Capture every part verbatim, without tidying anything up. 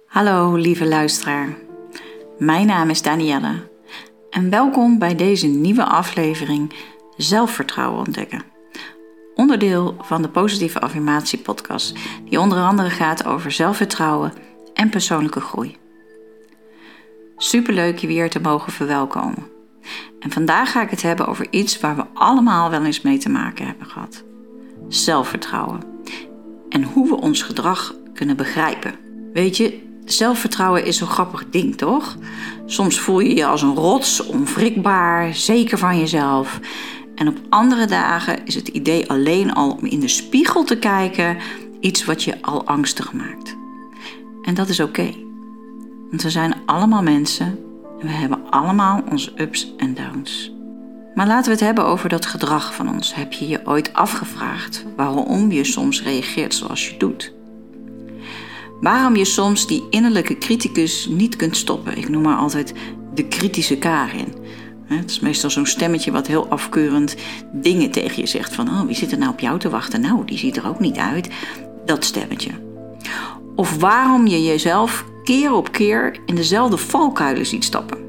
Hallo lieve luisteraar, mijn naam is Danielle en welkom bij deze nieuwe aflevering Zelfvertrouwen ontdekken. Onderdeel van de Positieve Affirmatie podcast die onder andere gaat over zelfvertrouwen en persoonlijke groei. Superleuk je weer te mogen verwelkomen. En vandaag ga ik het hebben over iets waar we allemaal wel eens mee te maken hebben gehad. Zelfvertrouwen en hoe we ons gedrag kunnen begrijpen. Weet je, zelfvertrouwen is zo'n grappig ding, toch? Soms voel je je als een rots, onwrikbaar, zeker van jezelf. En op andere dagen is het idee alleen al om in de spiegel te kijken iets wat je al angstig maakt. En dat is oké. Want we zijn allemaal mensen en we hebben allemaal onze ups en downs. Maar laten we het hebben over dat gedrag van ons. Heb je je ooit afgevraagd waarom je soms reageert zoals je doet? Waarom je soms die innerlijke criticus niet kunt stoppen. Ik noem maar altijd de kritische Karin. Het is meestal zo'n stemmetje wat heel afkeurend dingen tegen je zegt. Van, oh, wie zit er nou op jou te wachten? Nou, die ziet er ook niet uit. Dat stemmetje. Of waarom je jezelf keer op keer in dezelfde valkuilen ziet stappen.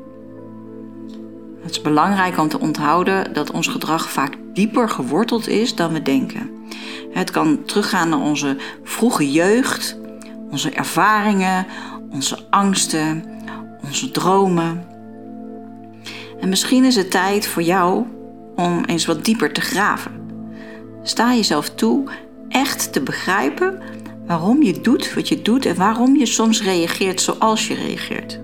Het is belangrijk om te onthouden dat ons gedrag vaak dieper geworteld is dan we denken. Het kan teruggaan naar onze vroege jeugd, onze ervaringen, onze angsten, onze dromen. En misschien is het tijd voor jou om eens wat dieper te graven. Sta jezelf toe echt te begrijpen waarom je doet wat je doet en waarom je soms reageert zoals je reageert.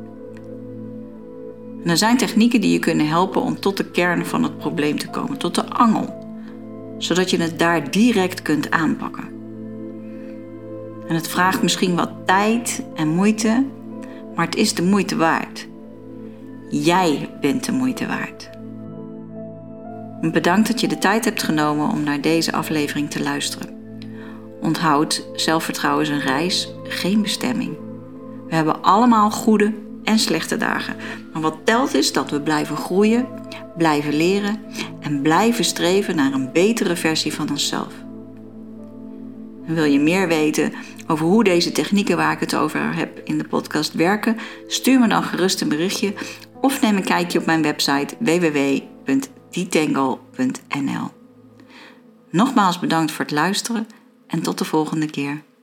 En er zijn technieken die je kunnen helpen om tot de kern van het probleem te komen, tot de angel, zodat je het daar direct kunt aanpakken. En het vraagt misschien wat tijd en moeite, maar het is de moeite waard. Jij bent de moeite waard. Bedankt dat je de tijd hebt genomen om naar deze aflevering te luisteren. Onthoud, zelfvertrouwen is een reis, geen bestemming. We hebben allemaal goede en slechte dagen. Maar wat telt is dat we blijven groeien, blijven leren en blijven streven naar een betere versie van onszelf. En wil je meer weten over hoe deze technieken waar ik het over heb in de podcast werken? Stuur me dan gerust een berichtje of neem een kijkje op mijn website w w w punt detangle punt n l. Nogmaals bedankt voor het luisteren en tot de volgende keer.